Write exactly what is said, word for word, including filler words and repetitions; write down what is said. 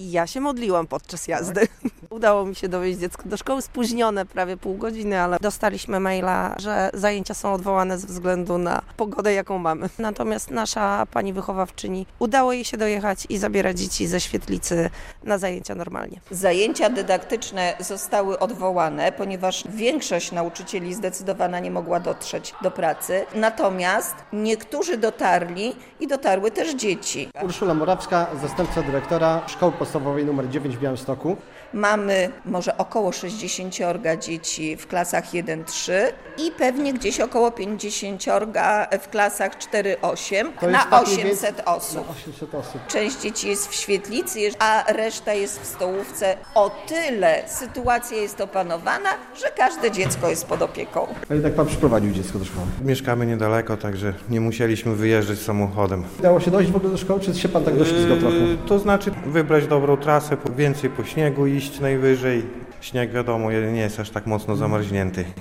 I ja się modliłam podczas jazdy. Udało mi się dowieźć dziecko do szkoły, spóźnione prawie pół godziny, ale dostaliśmy maila, że zajęcia są odwołane ze względu na pogodę, jaką mamy. Natomiast nasza pani wychowawczyni udało jej się dojechać i zabierać dzieci ze Świetlicy na zajęcia normalnie. Zajęcia dydaktyczne zostały odwołane, ponieważ większość nauczycieli zdecydowana nie mogła dotrzeć do pracy. Natomiast niektórzy dotarli i dotarły też dzieci. Urszula Morawska, zastępca dyrektora Szkoły Podstawowej nr dziewięć w Białymstoku. Mamy może około sześćdziesięciorga dzieci w klasach jeden trzy i pewnie gdzieś około pięćdziesięciorga w klasach cztery osiem na osiemset osób. Na osiemset osób. Część dzieci jest w Świetlicy, a reszta jest w stołówce. O tyle sytuacja jest opanowana, że każde dziecko jest pod opieką. A jednak pan przyprowadził dziecko do szkoły? Mieszkamy niedaleko, także nie musieliśmy wyjeżdżać samochodem. Udało się dojść w ogóle do szkoły, czy się pan tak doślizgał trochę? Yy, to znaczy wybrać dobrą trasę, więcej po śniegu iść najwyżej. Śnieg wiadomo nie jest aż tak mocno zamarznięty.